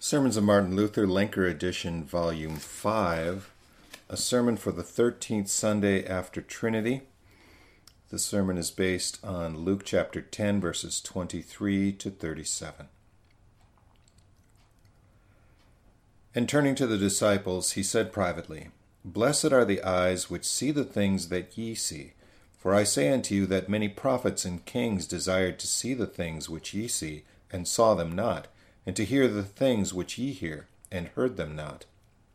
Sermons of Martin Luther, Lenker Edition, Volume 5, a sermon for the 13th Sunday after Trinity. The sermon is based on Luke chapter 10, verses 23 to 37. And turning to the disciples, he said privately, Blessed are the eyes which see the things that ye see. For I say unto you that many prophets and kings desired to see the things which ye see, and saw them not, and to hear the things which ye hear, and heard them not.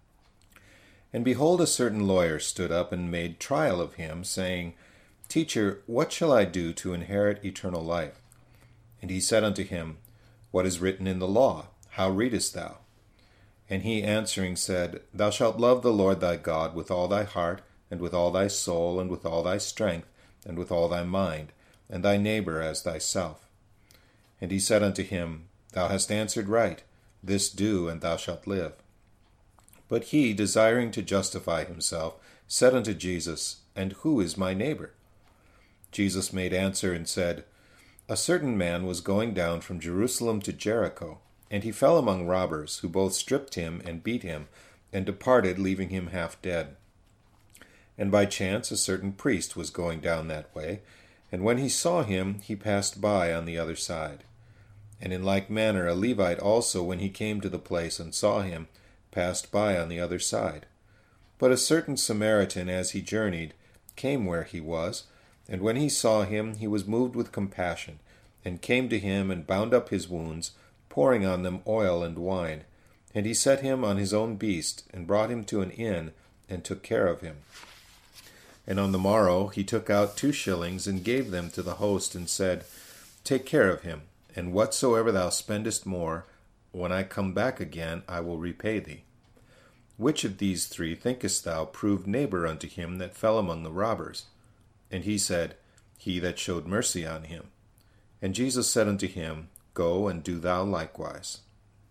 And behold, a certain lawyer stood up and made trial of him, saying, Teacher, what shall I do to inherit eternal life? And he said unto him, What is written in the law? How readest thou? And he answering said, Thou shalt love the Lord thy God with all thy heart, and with all thy soul, and with all thy strength, and with all thy mind, and thy neighbor as thyself. And he said unto him, Thou hast answered right. This do, and thou shalt live. But he, desiring to justify himself, said unto Jesus, And who is my neighbor? Jesus made answer and said, A certain man was going down from Jerusalem to Jericho, and he fell among robbers, who both stripped him and beat him, and departed, leaving him half dead. And by chance a certain priest was going down that way, and when he saw him, he passed by on the other side. And in like manner a Levite also, when he came to the place and saw him, passed by on the other side. But a certain Samaritan, as he journeyed, came where he was, and when he saw him, he was moved with compassion, and came to him and bound up his wounds, pouring on them oil and wine. And he set him on his own beast, and brought him to an inn, and took care of him. And on the morrow he took out 2 shillings, and gave them to the host, and said, Take care of him, and whatsoever thou spendest more, when I come back again, I will repay thee. Which of these 3 thinkest thou proved neighbor unto him that fell among the robbers? And he said, He that showed mercy on him. And Jesus said unto him, Go and do thou likewise.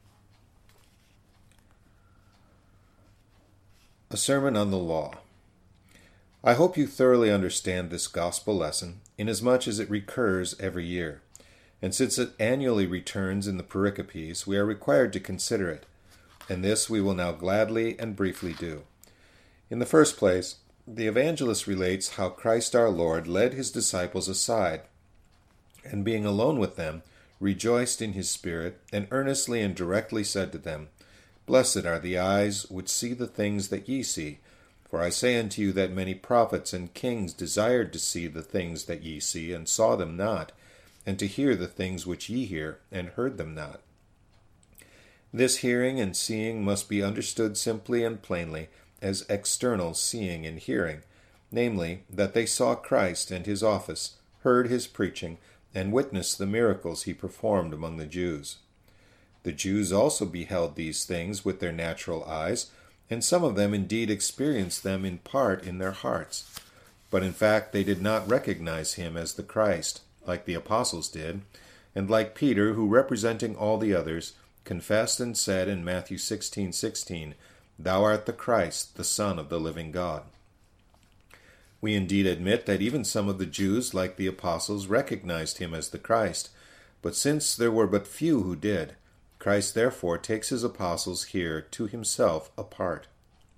A sermon on the law. I hope you thoroughly understand this gospel lesson, inasmuch as it recurs every year. And since it annually returns in the pericopes, we are required to consider it, and this we will now gladly and briefly do. In the first place, the evangelist relates how Christ our Lord led his disciples aside, and being alone with them, rejoiced in his spirit, and earnestly and directly said to them, Blessed are the eyes which see the things that ye see. For I say unto you that many prophets and kings desired to see the things that ye see, and saw them not, and to hear the things which ye hear, and heard them not. This hearing and seeing must be understood simply and plainly as external seeing and hearing, namely, that they saw Christ and his office, heard his preaching, and witnessed the miracles he performed among the Jews. The Jews also beheld these things with their natural eyes, and some of them indeed experienced them in part in their hearts. But in fact they did not recognize him as the Christ, like the apostles did, and like Peter, who representing all the others, confessed and said in Matthew 16:16, Thou art the Christ, the Son of the living God. We indeed admit that even some of the Jews, like the apostles, recognized him as the Christ, but since there were but few who did, Christ therefore takes his apostles here to himself apart.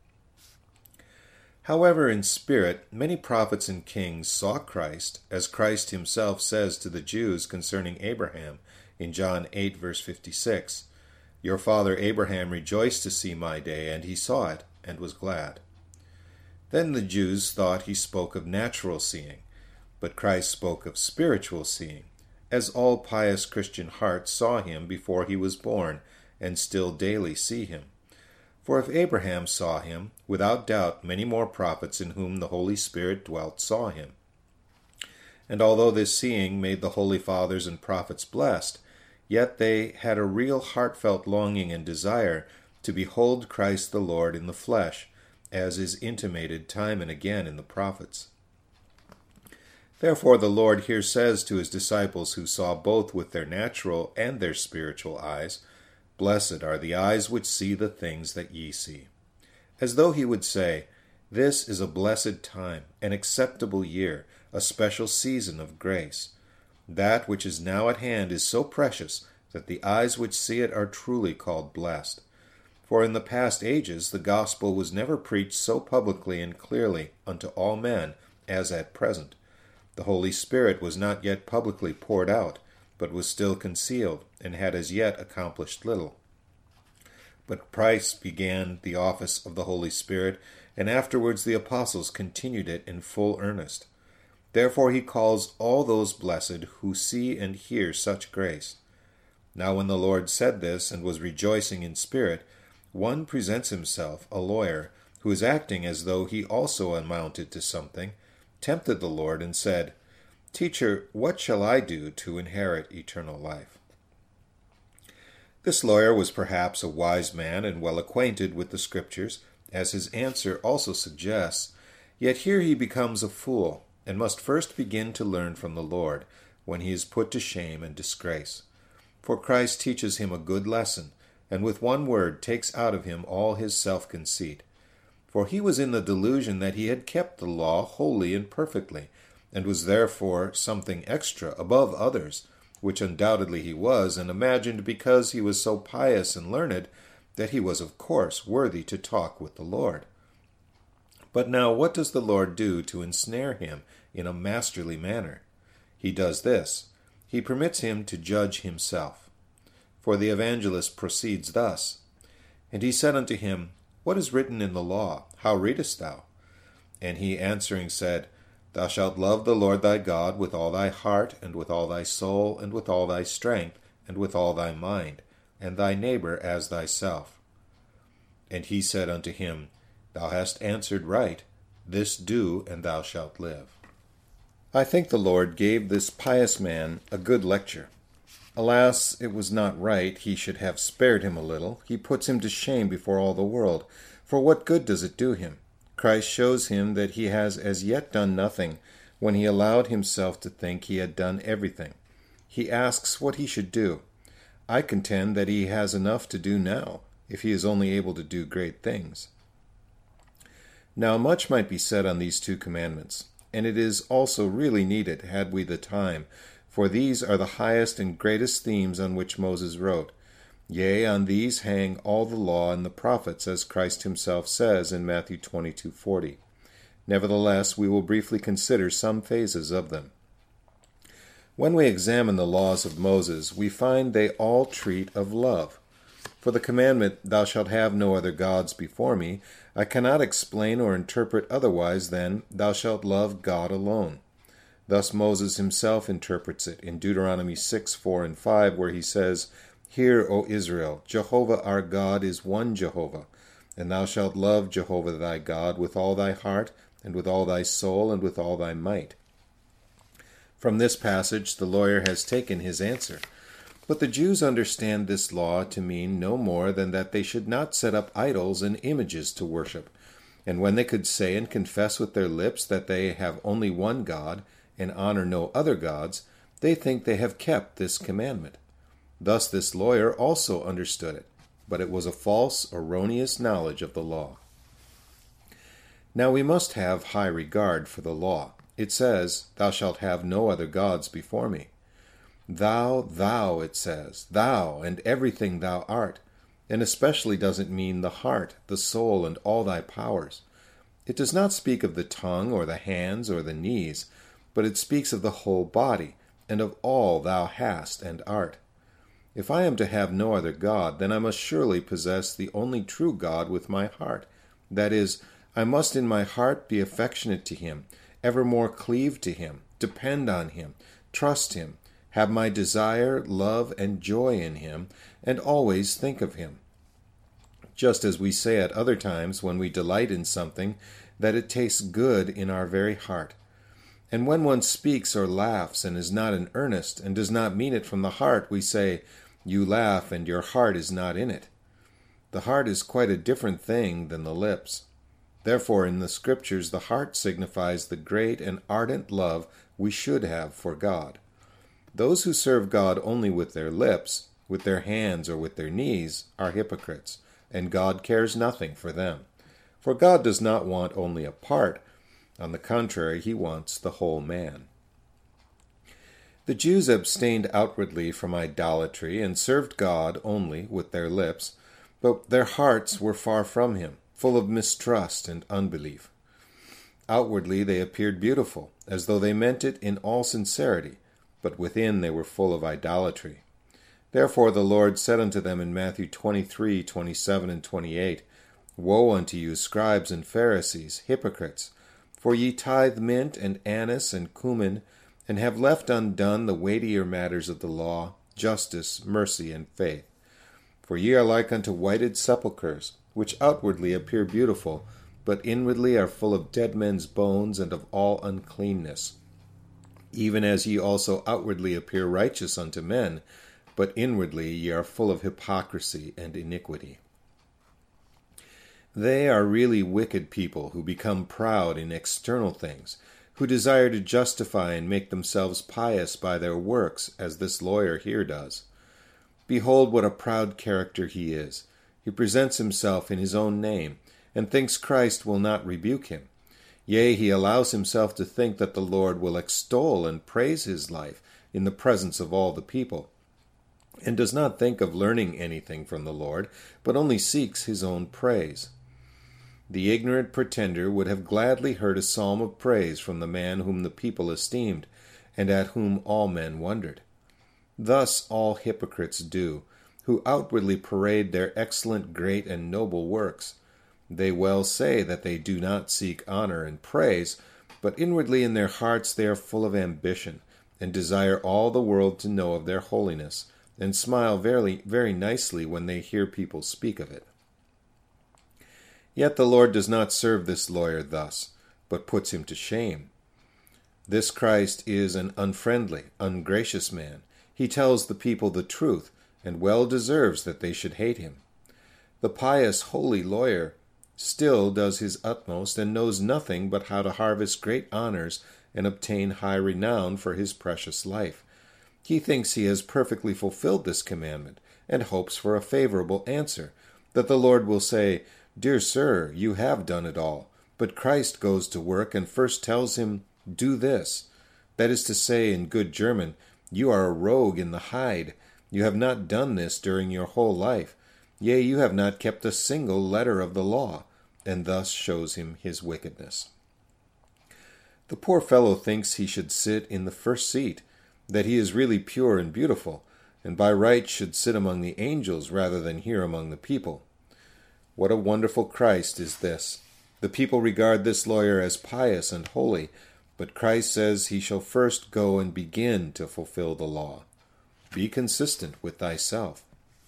However, in spirit, many prophets and kings saw Christ, as Christ himself says to the Jews concerning Abraham in John 8, verse 56, Your father Abraham rejoiced to see my day, and he saw it, and was glad. Then the Jews thought he spoke of natural seeing, but Christ spoke of spiritual seeing, as all pious Christian hearts saw him before he was born, and still daily see him. For if Abraham saw him, without doubt many more prophets in whom the Holy Spirit dwelt saw him. And although this seeing made the holy fathers and prophets blessed, yet they had a real heartfelt longing and desire to behold Christ the Lord in the flesh, as is intimated time and again in the prophets. Therefore the Lord here says to his disciples who saw both with their natural and their spiritual eyes, Blessed are the eyes which see the things that ye see. As though he would say, This is a blessed time, an acceptable year, a special season of grace. That which is now at hand is so precious that the eyes which see it are truly called blessed. For in the past ages the gospel was never preached so publicly and clearly unto all men as at present. The Holy Spirit was not yet publicly poured out, but was still concealed, and had as yet accomplished little. But Christ began the office of the Holy Spirit, and afterwards the apostles continued it in full earnest. Therefore he calls all those blessed who see and hear such grace. Now when the Lord said this, and was rejoicing in spirit, one presents himself, a lawyer, who is acting as though he also amounted to something, tempted the Lord, and said, Teacher, what shall I do to inherit eternal life? This lawyer was perhaps a wise man and well acquainted with the Scriptures, as his answer also suggests, yet here he becomes a fool, and must first begin to learn from the Lord, when he is put to shame and disgrace. For Christ teaches him a good lesson, and with one word takes out of him all his self-conceit. For he was in the delusion that he had kept the law wholly and perfectly, and was therefore something extra above others, which undoubtedly he was, and imagined because he was so pious and learned, that he was of course worthy to talk with the Lord. But now what does the Lord do to ensnare him in a masterly manner? He does this. He permits him to judge himself. For the evangelist proceeds thus, And he said unto him, What is written in the law? How readest thou? And he answering said, Thou shalt love the Lord thy God with all thy heart, and with all thy soul, and with all thy strength, and with all thy mind, and thy neighbor as thyself. And he said unto him, Thou hast answered right. This do, and thou shalt live. I think the Lord gave this pious man a good lecture. Alas, it was not right he should have spared him a little. He puts him to shame before all the world. For what good does it do him? Christ shows him that he has as yet done nothing, when he allowed himself to think he had done everything. He asks what he should do. I contend that he has enough to do now, if he is only able to do great things. Now much might be said on these 2 commandments, and it is also really needed, had we the time, for these are the highest and greatest themes on which Moses wrote. Yea, on these hang all the law and the prophets, as Christ himself says in Matthew 22:40. Nevertheless, we will briefly consider some phases of them. When we examine the laws of Moses, we find they all treat of love. For the commandment, Thou shalt have no other gods before me, I cannot explain or interpret otherwise than, Thou shalt love God alone. Thus Moses himself interprets it in Deuteronomy 6:4 and 5, where he says, Hear, O Israel, Jehovah our God is one Jehovah, and thou shalt love Jehovah thy God with all thy heart, and with all thy soul, and with all thy might. From this passage the lawyer has taken his answer. But the Jews understand this law to mean no more than that they should not set up idols and images to worship. And when they could say and confess with their lips that they have only one God, and honor no other gods, they think they have kept this commandment. Thus this lawyer also understood it, but it was a false, erroneous knowledge of the law. Now we must have high regard for the law. It says, Thou shalt have no other gods before me. Thou, it says, thou, and everything thou art, and especially does it mean the heart, the soul, and all thy powers. It does not speak of the tongue, or the hands, or the knees, but it speaks of the whole body, and of all thou hast and art. If I am to have no other God, then I must surely possess the only true God with my heart. That is, I must in my heart be affectionate to him, evermore cleave to him, depend on him, trust him, have my desire, love, and joy in him, and always think of him. Just as we say at other times when we delight in something, that it tastes good in our very heart. And when one speaks or laughs and is not in earnest, and does not mean it from the heart, we say, You laugh and your heart is not in it. The heart is quite a different thing than the lips. Therefore, in the Scriptures, the heart signifies the great and ardent love we should have for God. Those who serve God only with their lips, with their hands, or with their knees, are hypocrites, and God cares nothing for them. For God does not want only a part. On the contrary, he wants the whole man. The Jews abstained outwardly from idolatry and served God only with their lips, but their hearts were far from him, full of mistrust and unbelief. Outwardly they appeared beautiful, as though they meant it in all sincerity, but within they were full of idolatry. Therefore the Lord said unto them in Matthew 23:27 and 28, Woe unto you, scribes and Pharisees, hypocrites! For ye tithe mint and anise and cumin, and have left undone the weightier matters of the law, justice, mercy, and faith. For ye are like unto whited sepulchres, which outwardly appear beautiful, but inwardly are full of dead men's bones and of all uncleanness. Even as ye also outwardly appear righteous unto men, but inwardly ye are full of hypocrisy and iniquity. They are really wicked people who become proud in external things, who desire to justify and make themselves pious by their works, as this lawyer here does. Behold what a proud character he is. He presents himself in his own name, and thinks Christ will not rebuke him. Yea, he allows himself to think that the Lord will extol and praise his life in the presence of all the people, and does not think of learning anything from the Lord, but only seeks his own praise. The ignorant pretender would have gladly heard a psalm of praise from the man whom the people esteemed, and at whom all men wondered. Thus all hypocrites do, who outwardly parade their excellent, great, and noble works. They well say that they do not seek honor and praise, but inwardly in their hearts they are full of ambition, and desire all the world to know of their holiness, and smile very, very nicely when they hear people speak of it. Yet the Lord does not serve this lawyer thus, but puts him to shame. This Christ is an unfriendly, ungracious man. He tells the people the truth, and well deserves that they should hate him. The pious, holy lawyer still does his utmost and knows nothing but how to harvest great honors and obtain high renown for his precious life. He thinks he has perfectly fulfilled this commandment, and hopes for a favorable answer, that the Lord will say, Dear sir, you have done it all. But Christ goes to work and first tells him, Do this. That is to say, in good German, You are a rogue in the hide. You have not done this during your whole life. Yea, you have not kept a single letter of the law, and thus shows him his wickedness. The poor fellow thinks he should sit in the first seat, that he is really pure and beautiful, and by right should sit among the angels rather than here among the people. What a wonderful Christ is this! The people regard this lawyer as pious and holy, but Christ says he shall first go and begin to fulfill the law. Be consistent with thyself.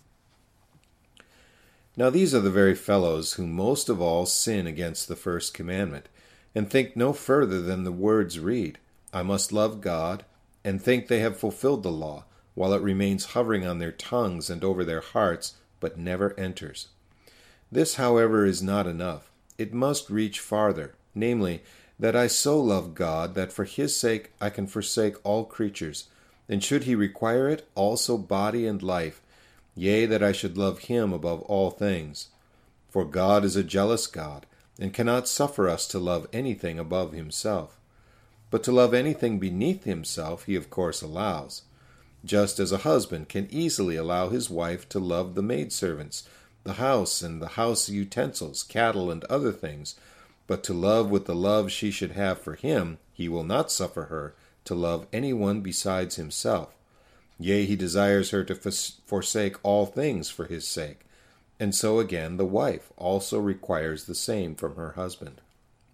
Now these are the very fellows who most of all sin against the first commandment, and think no further than the words read, I must love God, and think they have fulfilled the law, while it remains hovering on their tongues and over their hearts, but never enters. This, however, is not enough. It must reach farther, namely, that I so love God that for his sake I can forsake all creatures, and should he require it, also body and life, yea, that I should love him above all things. For God is a jealous God, and cannot suffer us to love anything above himself. But to love anything beneath himself he of course allows, just as a husband can easily allow his wife to love the maidservants, the house and the house utensils, cattle and other things, but to love with the love she should have for him, he will not suffer her to love any one besides himself. Yea, he desires her to forsake all things for his sake. And so again the wife also requires the same from her husband.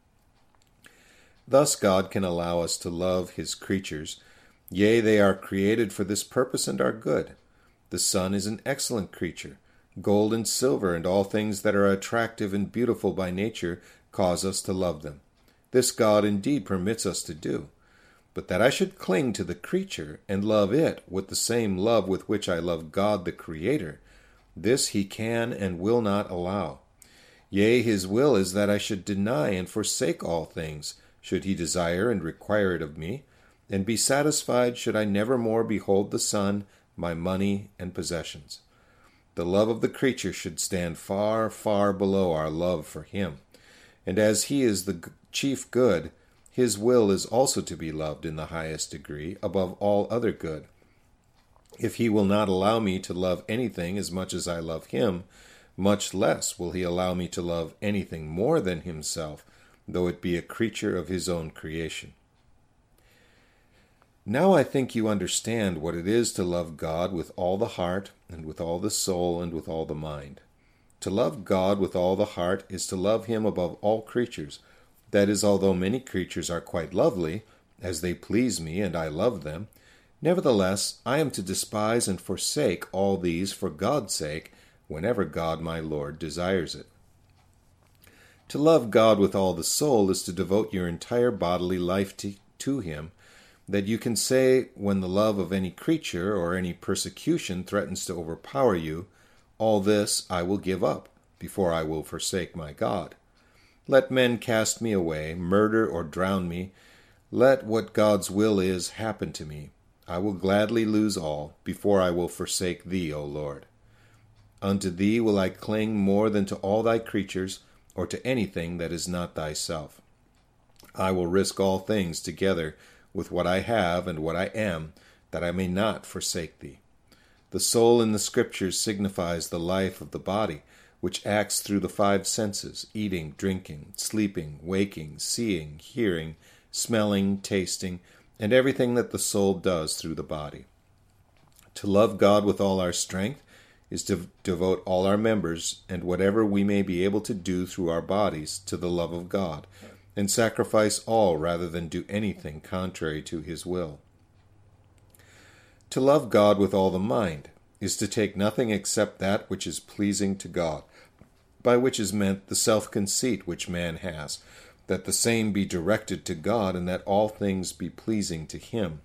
Thus God can allow us to love his creatures. Yea, they are created for this purpose and are good. The sun is an excellent creature. Gold and silver and all things that are attractive and beautiful by nature cause us to love them. This God indeed permits us to do. But that I should cling to the creature and love it with the same love with which I love God the Creator, this he can and will not allow. Yea, his will is that I should deny and forsake all things, should he desire and require it of me, and be satisfied should I never more behold the sun, my money, and possessions. The love of the creature should stand far, far below our love for him. And as he is the chief good, His will is also to be loved in the highest degree, above all other good. If he will not allow me to love anything as much as I love him, much less will he allow me to love anything more than himself, though it be a creature of his own creation. Now I think you understand what it is to love God with all the heart, and with all the soul, and with all the mind. To love God with all the heart is to love him above all creatures. That is, although many creatures are quite lovely, as they please me and I love them, nevertheless I am to despise and forsake all these for God's sake, whenever God my Lord desires it. To love God with all the soul is to devote your entire bodily life to him, that you can say, when the love of any creature or any persecution threatens to overpower you, all this I will give up, before I will forsake my God. Let men cast me away, murder or drown me. Let what God's will is happen to me. I will gladly lose all, before I will forsake thee, O Lord. Unto thee will I cling more than to all thy creatures, or to anything that is not thyself. I will risk all things together with what I have and what I am, that I may not forsake thee. The soul in the Scriptures signifies the life of the body, which acts through the five senses, eating, drinking, sleeping, waking, seeing, hearing, smelling, tasting, and everything that the soul does through the body. To love God with all our strength is to devote all our members and whatever we may be able to do through our bodies to the love of God, and sacrifice all rather than do anything contrary to his will. To love God with all the mind is to take nothing except that which is pleasing to God, by which is meant the self-conceit which man has, that the same be directed to God, and that all things be pleasing to him.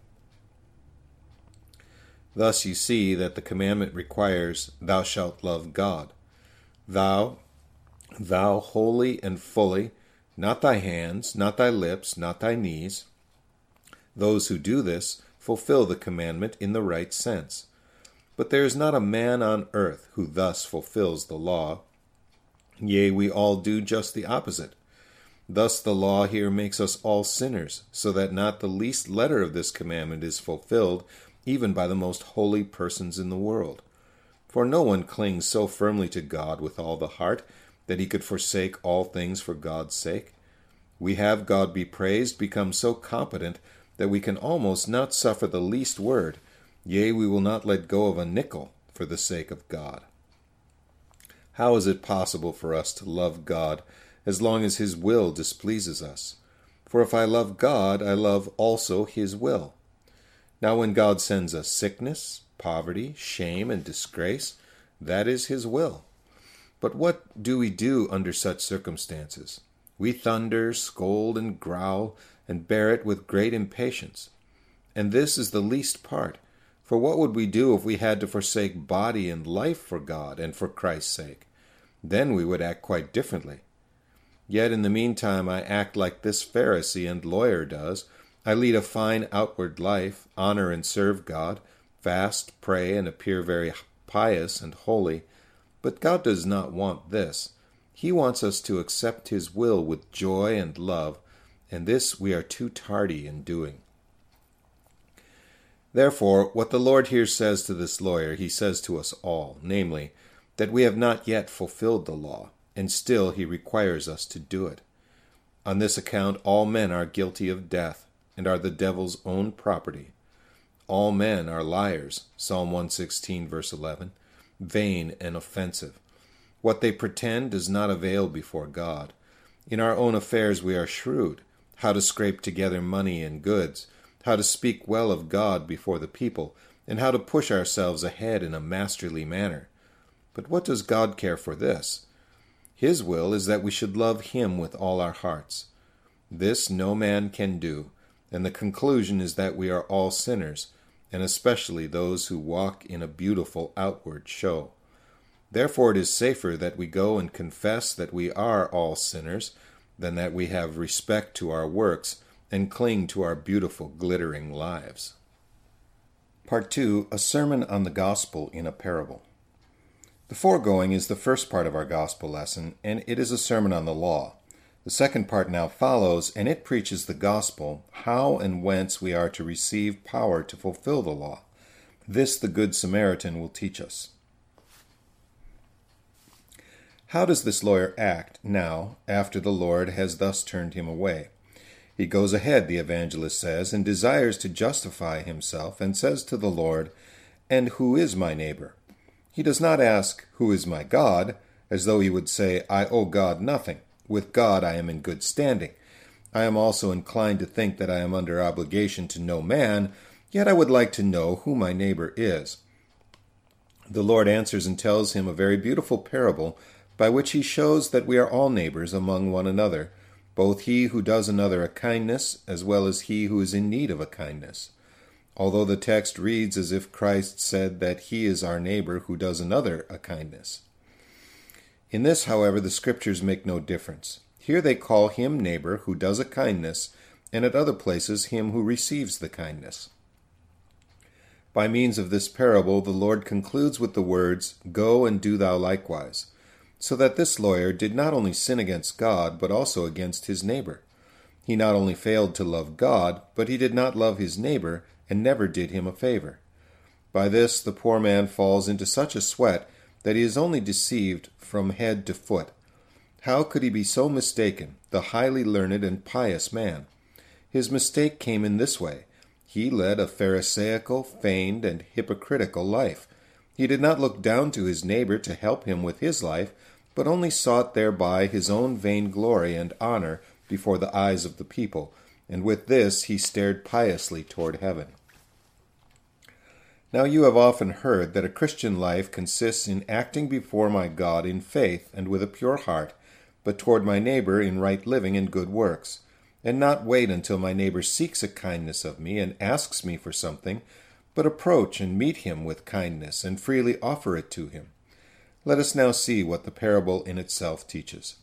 Thus you see that the commandment requires, Thou shalt love God. Thou wholly and fully, not thy hands, not thy lips, not thy knees. Those who do this fulfill the commandment in the right sense. But there is not a man on earth who thus fulfills the law. Yea, we all do just the opposite. Thus the law here makes us all sinners, so that not the least letter of this commandment is fulfilled, even by the most holy persons in the world. For no one clings so firmly to God with all the heart that he could forsake all things for God's sake. We have, God be praised, become so competent that we can almost not suffer the least word, yea, we will not let go of a nickel for the sake of God. How is it possible for us to love God as long as his will displeases us? For if I love God, I love also his will. Now when God sends us sickness, poverty, shame, and disgrace, that is his will. But what do we do under such circumstances? We thunder, scold, and growl, and bear it with great impatience. And this is the least part. For what would we do if we had to forsake body and life for God and for Christ's sake? Then we would act quite differently. Yet in the meantime I act like this Pharisee and lawyer does. I lead a fine outward life, honor and serve God, fast, pray, and appear very pious and holy. But God does not want this. He wants us to accept his will with joy and love, and this we are too tardy in doing. Therefore, what the Lord here says to this lawyer, he says to us all, namely, that we have not yet fulfilled the law, and still he requires us to do it. On this account all men are guilty of death, and are the devil's own property. All men are liars, Psalm 116, verse 11, vain and offensive. What they pretend does not avail before God. In our own affairs we are shrewd, how to scrape together money and goods, how to speak well of God before the people, and how to push ourselves ahead in a masterly manner. But what does God care for this? His will is that we should love him with all our hearts. This no man can do, and the conclusion is that we are all sinners, and especially those who walk in a beautiful outward show. Therefore it is safer that we go and confess that we are all sinners, than that we have respect to our works and cling to our beautiful, glittering lives. Part 2, A Sermon on the Gospel in a Parable. The foregoing is the first part of our gospel lesson, and it is a sermon on the law. The second part now follows, and it preaches the gospel, how and whence we are to receive power to fulfill the law. This the Good Samaritan will teach us. How does this lawyer act now, after the Lord has thus turned him away? He goes ahead, the evangelist says, and desires to justify himself, and says to the Lord, "And who is my neighbor?" He does not ask, "Who is my God?" as though he would say, "I owe God nothing. With God I am in good standing. I am also inclined to think that I am under obligation to no man, yet I would like to know who my neighbor is." The Lord answers and tells him a very beautiful parable by which he shows that we are all neighbors among one another, both he who does another a kindness as well as he who is in need of a kindness. Although the text reads as if Christ said that he is our neighbor who does another a kindness. In this, however, the Scriptures make no difference. Here they call him neighbor who does a kindness, and at other places him who receives the kindness. By means of this parable, the Lord concludes with the words, "Go and do thou likewise," so that this lawyer did not only sin against God, but also against his neighbor. He not only failed to love God, but he did not love his neighbor, and never did him a favor. By this, the poor man falls into such a sweat that he is only deceived from head to foot. How could he be so mistaken, the highly learned and pious man? His mistake came in this way. He led a pharisaical, feigned, and hypocritical life. He did not look down to his neighbor to help him with his life, but only sought thereby his own vain glory and honor before the eyes of the people, and with this he stared piously toward heaven. Now you have often heard that a Christian life consists in acting before my God in faith and with a pure heart, but toward my neighbor in right living and good works, and not wait until my neighbor seeks a kindness of me and asks me for something, but approach and meet him with kindness and freely offer it to him. Let us now see what the parable in itself teaches.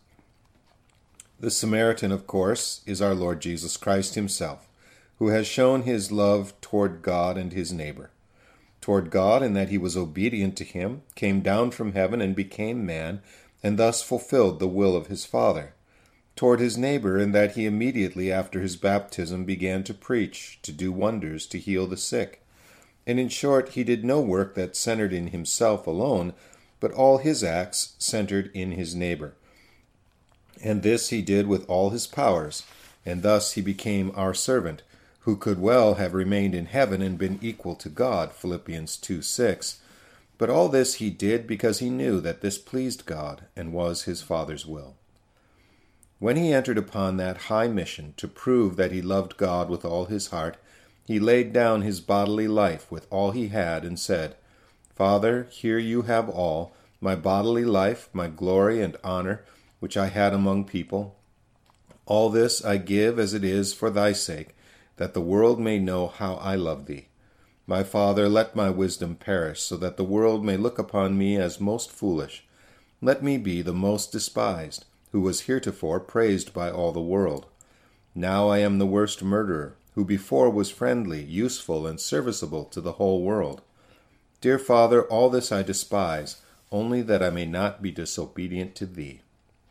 The Samaritan, of course, is our Lord Jesus Christ himself, who has shown his love toward God and his neighbor. Toward God in that he was obedient to him, came down from heaven and became man, and thus fulfilled the will of his Father. Toward his neighbor in that he immediately after his baptism began to preach, to do wonders, to heal the sick. And in short, he did no work that centered in himself alone, but all his acts centered in his neighbor. And this he did with all his powers, and thus he became our servant, who could well have remained in heaven and been equal to God, Philippians 2:6. But all this he did because he knew that this pleased God and was his Father's will. When he entered upon that high mission to prove that he loved God with all his heart, he laid down his bodily life with all he had and said, "Father, here you have all, my bodily life, my glory and honor, which I had among people. All this I give as it is for thy sake, that the world may know how I love thee. My Father, let my wisdom perish, so that the world may look upon me as most foolish. Let me be the most despised, who was heretofore praised by all the world. Now I am the worst murderer, who before was friendly, useful, and serviceable to the whole world. Dear Father, all this I despise, only that I may not be disobedient to thee."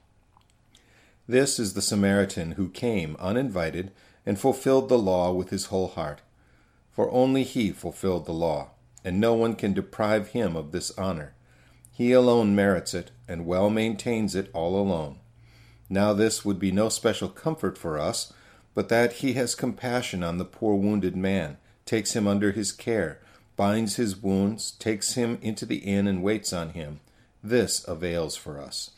This is the Samaritan who came uninvited and fulfilled the law with his whole heart. For only he fulfilled the law, and no one can deprive him of this honor. He alone merits it, and well maintains it all alone. Now this would be no special comfort for us, but that he has compassion on the poor wounded man, takes him under his care, binds his wounds, takes him into the inn and waits on him. This avails for us.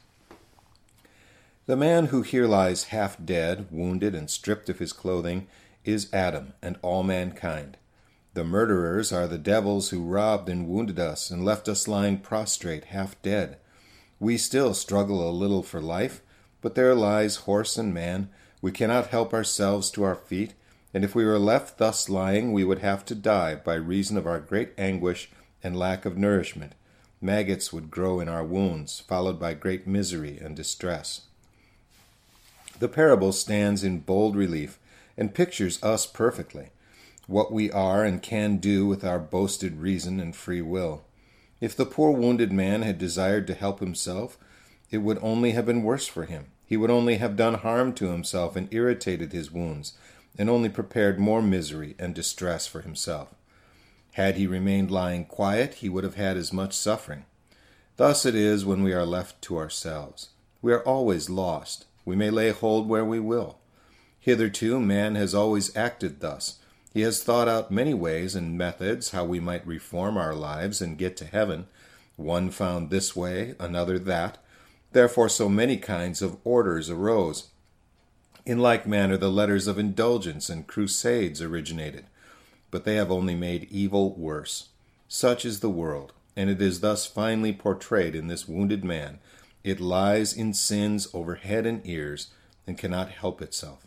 The man who here lies half dead, wounded, and stripped of his clothing, is Adam and all mankind. The murderers are the devils who robbed and wounded us and left us lying prostrate, half dead. We still struggle a little for life, but there lies horse and man. We cannot help ourselves to our feet, and if we were left thus lying, we would have to die by reason of our great anguish and lack of nourishment. Maggots would grow in our wounds, followed by great misery and distress. The parable stands in bold relief and pictures us perfectly, what we are and can do with our boasted reason and free will. If the poor wounded man had desired to help himself, it would only have been worse for him. he would only have done harm to himself and irritated his wounds, and only prepared more misery and distress for himself. Had he remained lying quiet, he would have had as much suffering. Thus it is when we are left to ourselves. We are always lost. We may lay hold where we will. Hitherto man has always acted thus. He has thought out many ways and methods how we might reform our lives and get to heaven. One found this way, another that. Therefore so many kinds of orders arose. In like manner the letters of indulgence and crusades originated. But they have only made evil worse. Such is the world, and it is thus finely portrayed in this wounded man. It lies in sins over head and ears, and cannot help itself.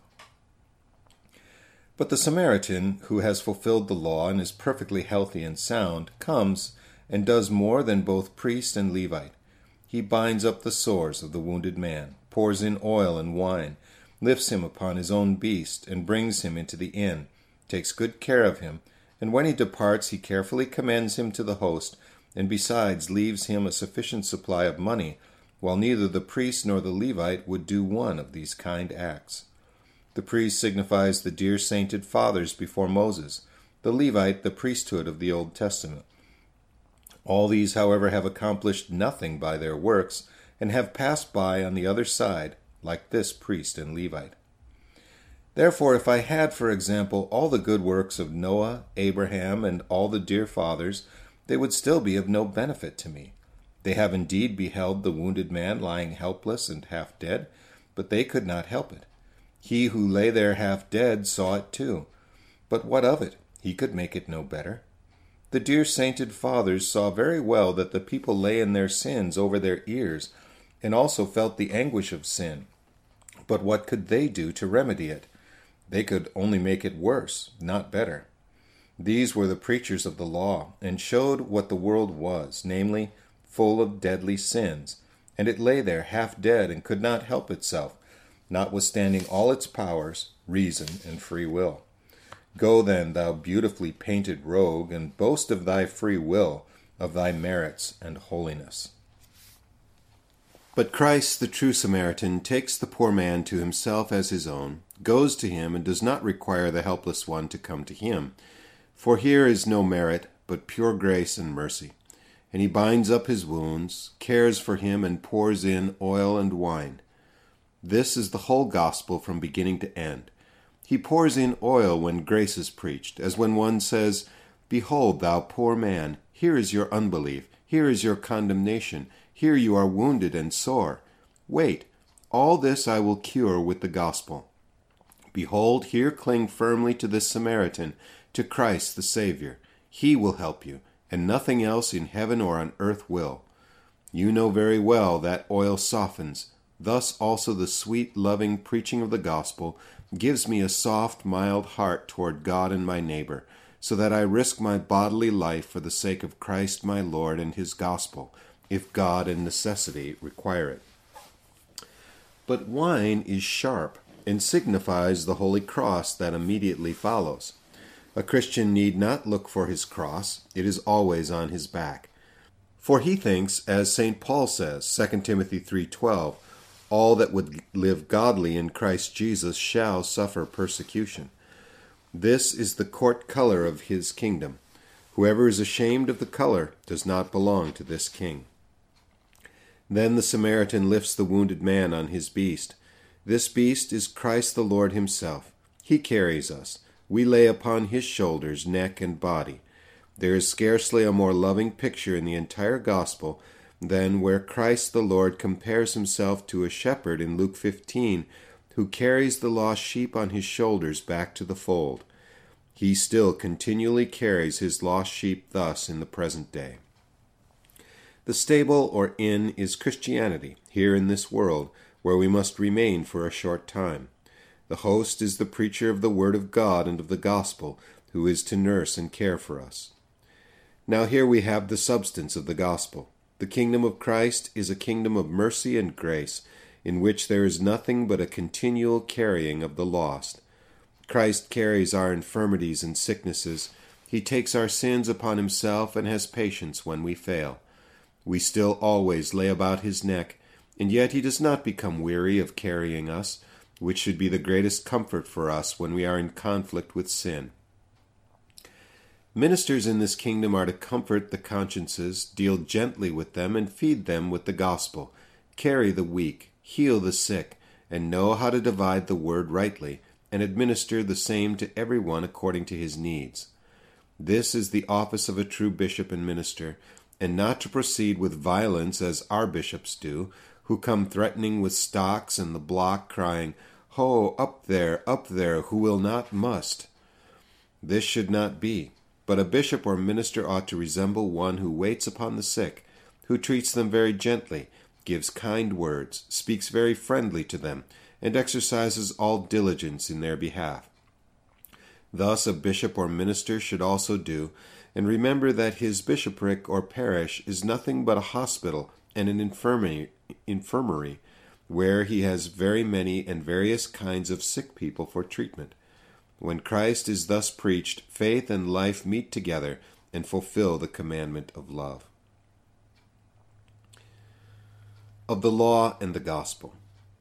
But the Samaritan, who has fulfilled the law and is perfectly healthy and sound, comes and does more than both priest and Levite. He binds up the sores of the wounded man, pours in oil and wine, lifts him upon his own beast, and brings him into the inn, takes good care of him, and when he departs he carefully commends him to the host, and besides leaves him a sufficient supply of money, while neither the priest nor the Levite would do one of these kind acts. The priest signifies the dear sainted fathers before Moses, the Levite the priesthood of the Old Testament. All these, however, have accomplished nothing by their works, and have passed by on the other side, like this priest and Levite. Therefore, if I had, for example, all the good works of Noah, Abraham, and all the dear fathers, they would still be of no benefit to me. They have indeed beheld the wounded man lying helpless and half dead, but they could not help it. He who lay there half dead saw it too. But what of it? He could make it no better. The dear sainted fathers saw very well that the people lay in their sins over their ears, and also felt the anguish of sin. But what could they do to remedy it? They could only make it worse, not better. These were the preachers of the law, and showed what the world was, namely, full of deadly sins, and it lay there half dead and could not help itself, notwithstanding all its powers, reason, and free will. Go then, thou beautifully painted rogue, and boast of thy free will, of thy merits and holiness. But Christ, the true Samaritan, takes the poor man to himself as his own, goes to him, and does not require the helpless one to come to him. For here is no merit, but pure grace and mercy. And he binds up his wounds, cares for him, and pours in oil and wine. This is the whole gospel from beginning to end. He pours in oil when grace is preached, as when one says, Behold, thou poor man, here is your unbelief, here is your condemnation, here you are wounded and sore. Wait, all this I will cure with the gospel. Behold, here cling firmly to this Samaritan, to Christ the Savior. He will help you, and nothing else in heaven or on earth will. You know very well that oil softens. Thus also the sweet, loving preaching of the gospel gives me a soft, mild heart toward God and my neighbor, so that I risk my bodily life for the sake of Christ my Lord and his gospel, if God and necessity require it. But wine is sharp, and signifies the holy cross that immediately follows. A Christian need not look for his cross, it is always on his back. For he thinks, as St. Paul says, 2 Timothy 3:12, all that would live godly in Christ Jesus shall suffer persecution. This is the court color of his kingdom. Whoever is ashamed of the color does not belong to this king. Then the Samaritan lifts the wounded man on his beast. This beast is Christ the Lord himself. He carries us. We lay upon his shoulders, neck, and body. There is scarcely a more loving picture in the entire gospel than where Christ the Lord compares himself to a shepherd in Luke 15, who carries the lost sheep on his shoulders back to the fold. He still continually carries his lost sheep thus in the present day. The stable or inn is Christianity, here in this world, where we must remain for a short time. The host is the preacher of the word of God and of the gospel, who is to nurse and care for us. Now here we have the substance of the gospel. The kingdom of Christ is a kingdom of mercy and grace, in which there is nothing but a continual carrying of the lost. Christ carries our infirmities and sicknesses. He takes our sins upon himself and has patience when we fail. We still always lay about his neck, and yet he does not become weary of carrying us, which should be the greatest comfort for us when we are in conflict with sin. Ministers in this kingdom are to comfort the consciences, deal gently with them, and feed them with the gospel, carry the weak, heal the sick, and know how to divide the word rightly, and administer the same to every one according to his needs. This is the office of a true bishop and minister, and not to proceed with violence as our bishops do, who come threatening with stocks and the block, crying, "Ho, up there, who will not must." This should not be. But a bishop or minister ought to resemble one who waits upon the sick, who treats them very gently, gives kind words, speaks very friendly to them, and exercises all diligence in their behalf. Thus a bishop or minister should also do, and remember that his bishopric or parish is nothing but a hospital and an infirmary, where he has very many and various kinds of sick people for treatment. When Christ is thus preached, faith and life meet together and fulfill the commandment of love. Of the law and the gospel.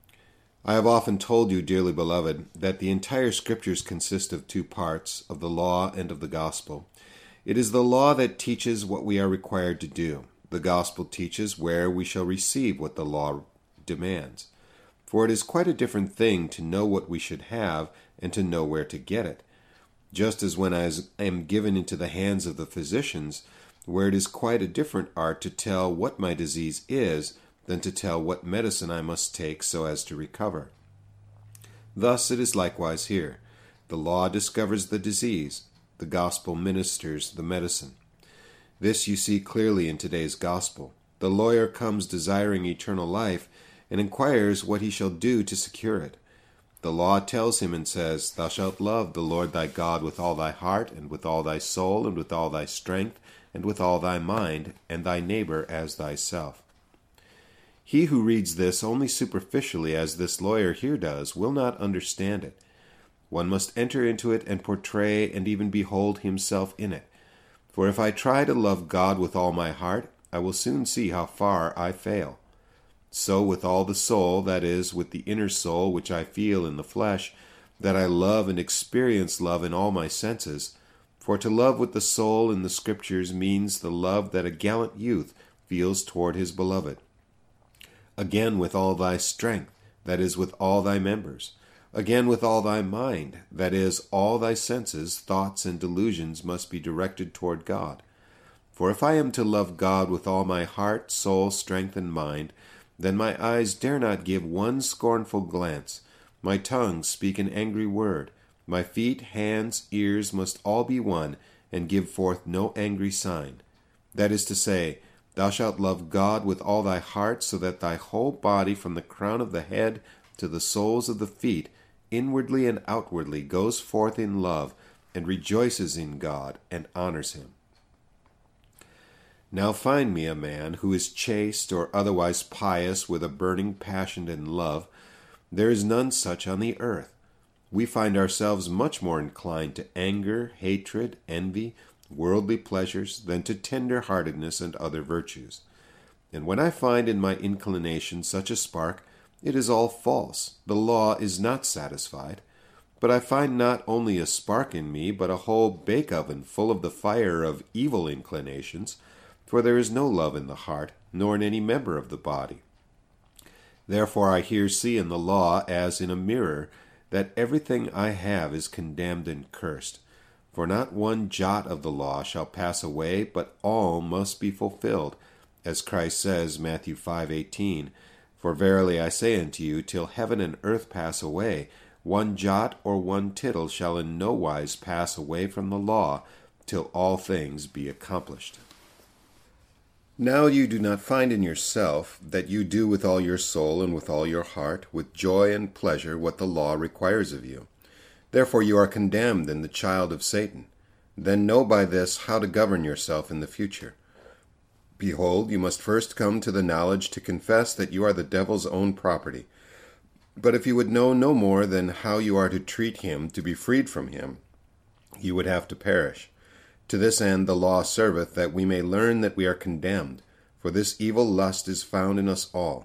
I have often told you, dearly beloved, that the entire Scriptures consist of two parts, of the law and of the gospel. It is the law that teaches what we are required to do. The gospel teaches where we shall receive what the law demands. For it is quite a different thing to know what we should have and to know where to get it. Just as when I am given into the hands of the physicians, where it is quite a different art to tell what my disease is than to tell what medicine I must take so as to recover. Thus it is likewise here. The law discovers the disease, the gospel ministers the medicine. This you see clearly in today's gospel. The lawyer comes desiring eternal life, and inquires what he shall do to secure it. The law tells him and says, "Thou shalt love the Lord thy God with all thy heart, and with all thy soul, and with all thy strength, and with all thy mind, and thy neighbor as thyself." He who reads this only superficially, as this lawyer here does, will not understand it. One must enter into it and portray and even behold himself in it. For if I try to love God with all my heart, I will soon see how far I fail. So with all the soul, that is, with the inner soul which I feel in the flesh, that I love and experience love in all my senses. For to love with the soul in the Scriptures means the love that a gallant youth feels toward his beloved. Again with all thy strength, that is, with all thy members. Again with all thy mind, that is, all thy senses, thoughts, and delusions must be directed toward God. For if I am to love God with all my heart, soul, strength, and mind, then my eyes dare not give one scornful glance, my tongue speak an angry word, my feet, hands, ears must all be one, and give forth no angry sign. That is to say, thou shalt love God with all thy heart, so that thy whole body, from the crown of the head to the soles of the feet, inwardly and outwardly goes forth in love, and rejoices in God, and honors him. Now find me a man who is chaste or otherwise pious with a burning passion and love. There is none such on the earth. We find ourselves much more inclined to anger, hatred, envy, worldly pleasures, than to tender-heartedness and other virtues. And when I find in my inclination such a spark, it is all false. The law is not satisfied. But I find not only a spark in me, but a whole bake-oven full of the fire of evil inclinations, for there is no love in the heart, nor in any member of the body. Therefore I here see in the law, as in a mirror, that everything I have is condemned and cursed. For not one jot of the law shall pass away, but all must be fulfilled, as Christ says, Matthew 5:18, "For verily I say unto you, till heaven and earth pass away, one jot or one tittle shall in no wise pass away from the law, till all things be accomplished." Now you do not find in yourself that you do with all your soul and with all your heart, with joy and pleasure, what the law requires of you. Therefore you are condemned and the child of Satan. Then know by this how to govern yourself in the future. Behold, you must first come to the knowledge to confess that you are the devil's own property. But if you would know no more than how you are to treat him to be freed from him, you would have to perish. To this end the law serveth, that we may learn that we are condemned. For this evil lust is found in us all.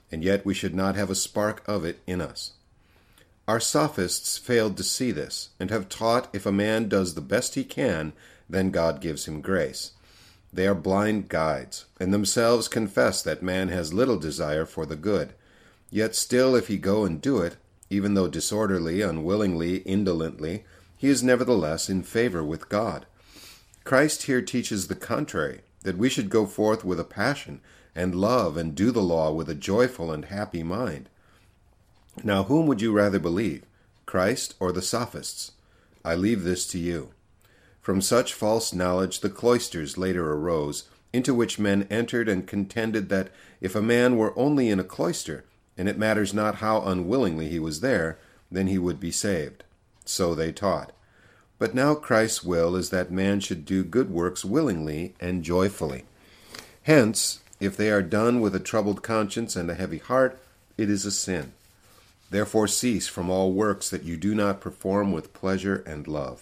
and yet we should not have a spark of it in us. Our sophists failed to see this, and have taught if a man does the best he can, then God gives him grace. They are blind guides, and themselves confess that man has little desire for the good. Yet still if he go and do it, even though disorderly, unwillingly, indolently, he is nevertheless in favor with God. Christ here teaches the contrary, that we should go forth with a passion, and love, and do the law with a joyful and happy mind. Now whom would you rather believe, Christ or the sophists? I leave this to you. From such false knowledge the cloisters later arose, into which men entered and contended that if a man were only in a cloister, and it matters not how unwillingly he was there, then he would be saved. So they taught. But now Christ's will is that man should do good works willingly and joyfully. Hence, if they are done with a troubled conscience and a heavy heart, it is a sin. Therefore cease from all works that you do not perform with pleasure and love.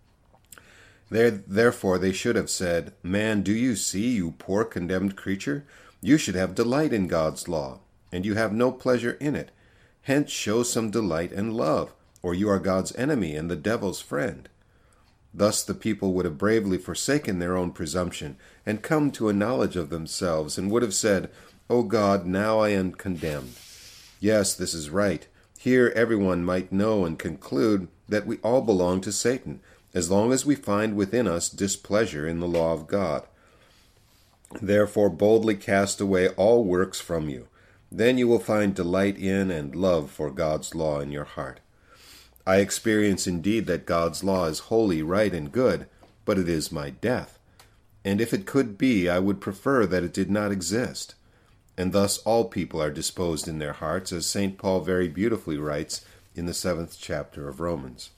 Therefore they should have said, Man, do you see, you poor condemned creature? You should have delight in God's law, and you have no pleasure in it. Hence show some delight and love, or you are God's enemy and the devil's friend. Thus the people would have bravely forsaken their own presumption, and come to a knowledge of themselves, and would have said, O God, now I am condemned. Yes, this is right. Here everyone might know and conclude that we all belong to Satan, as long as we find within us displeasure in the law of God. Therefore boldly cast away all works from you. Then you will find delight in and love for God's law in your heart. I experience indeed that God's law is holy, right, and good, but it is my death. And if it could be, I would prefer that it did not exist. And thus all people are disposed in their hearts, as St. Paul very beautifully writes in the 7th chapter of Romans.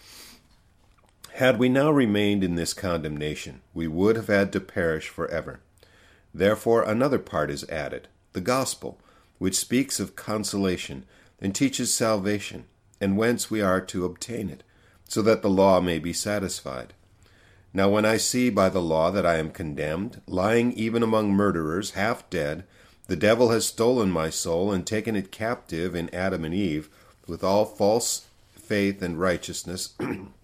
Had we now remained in this condemnation, we would have had to perish forever. Therefore another part is added, the gospel, which speaks of consolation and teaches salvation, and whence we are to obtain it, so that the law may be satisfied. Now when I see by the law that I am condemned, lying even among murderers, half dead, the devil has stolen my soul and taken it captive in Adam and Eve, with all false faith and righteousness,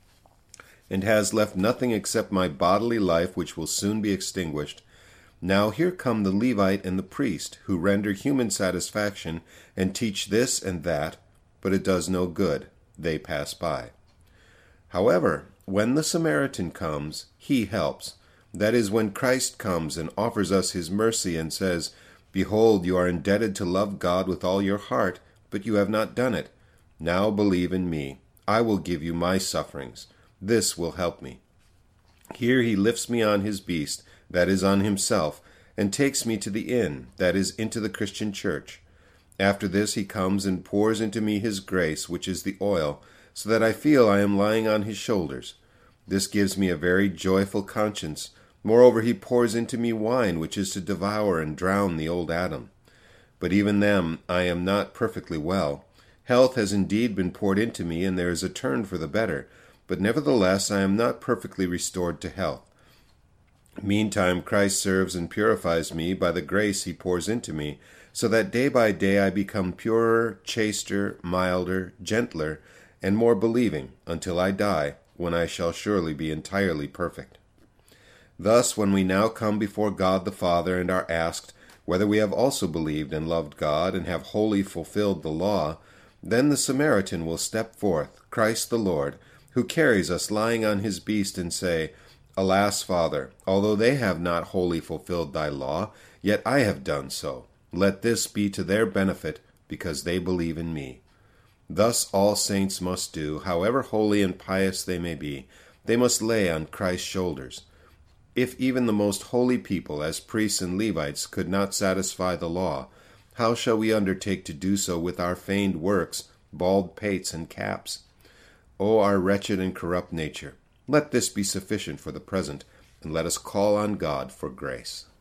and has left nothing except my bodily life, which will soon be extinguished. Now here come the Levite and the priest, who render human satisfaction, and teach this and that, but it does no good. They pass by. However, when the Samaritan comes, he helps. That is, when Christ comes and offers us his mercy and says, Behold, you are indebted to love God with all your heart, but you have not done it. Now believe in me. I will give you my sufferings. This will help me. Here he lifts me on his beast, that is, on himself, and takes me to the inn, that is, into the Christian church. After this he comes and pours into me his grace, which is the oil, so that I feel I am lying on his shoulders. This gives me a very joyful conscience. Moreover, he pours into me wine, which is to devour and drown the old Adam. But even then I am not perfectly well. Health has indeed been poured into me, and there is a turn for the better, but nevertheless I am not perfectly restored to health. Meantime Christ serves and purifies me by the grace he pours into me, so that day by day I become purer, chaster, milder, gentler, and more believing, until I die, when I shall surely be entirely perfect. Thus, when we now come before God the Father and are asked whether we have also believed and loved God and have wholly fulfilled the law, then the Samaritan will step forth, Christ the Lord, who carries us lying on his beast, and say, Alas, Father, although they have not wholly fulfilled thy law, yet I have done so. Let this be to their benefit, because they believe in me. Thus all saints must do, however holy and pious they may be. They must lay on Christ's shoulders. If even the most holy people, as priests and Levites, could not satisfy the law, how shall we undertake to do so with our feigned works, bald pates, and caps? O our wretched and corrupt nature, let this be sufficient for the present, and let us call on God for grace.